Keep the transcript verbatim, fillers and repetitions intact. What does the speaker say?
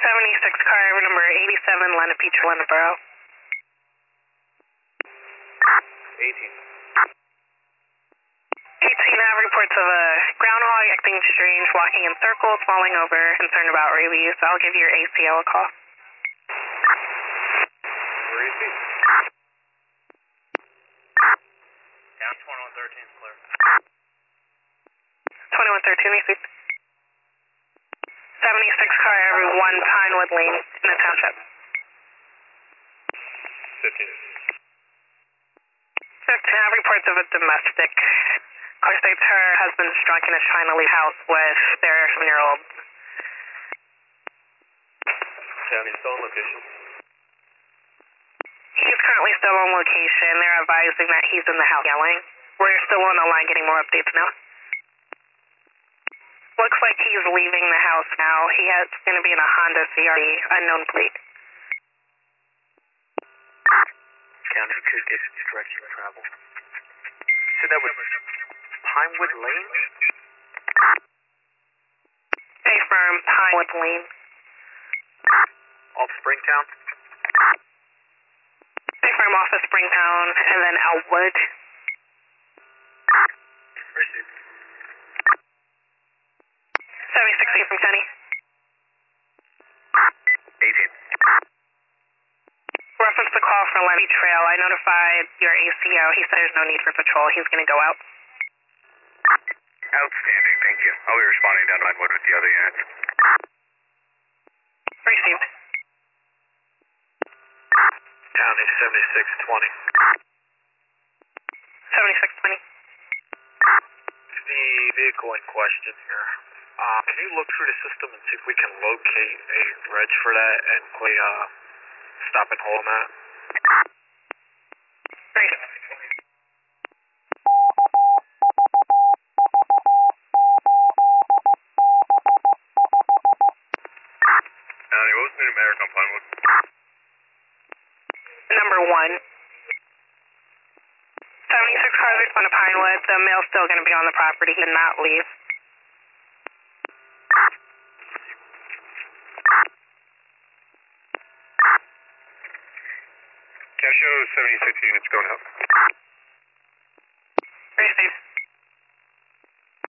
seventy-six car number eighty-seven, Lenape, Lenaboro. eighteen. eighteen, I have reports of a groundhog acting strange, walking in circles, falling over, concerned about rabies. I'll give your A C O a call. Where is he? Down twenty-one thirteen, clear. twenty-one thirteen, A C. seventy-six car, every one Pinewood Lane in the township. fifteen. fifteen, I have reports of a domestic. Car states her husband's drunk and is trying to leave house with their seven-year-old. County still on location. He's currently still on location. They're advising that he's in the house yelling. We're still on the line getting more updates now. Looks like he's leaving the house now. He has going to be in a Honda C R V, unknown plate. County two distance direction travel. So that was Pinewood Lane? Stay firm, Pinewood Lane. Off Springtown? Stay firm off of Springtown, and then Elwood. Received. seventy-six eight from County. eighteen. Reference the call for Levy Trail. I notified your A C O. He said there's no need for patrol. He's going to go out. Outstanding, thank you. I'll be responding down Pinewood with the other units. Received. County seventy-six twenty. seventy-six twenty. The vehicle in question here. Uh, can you look through the system and see if we can locate a reg for that and play uh, stop and hold on that? Great. County, what was the numeric on Pinewood? Number one. seventy-six cars respond to Pinewood. The male's still going to be on the property. He did not leave. Cash show seventy-six units going up.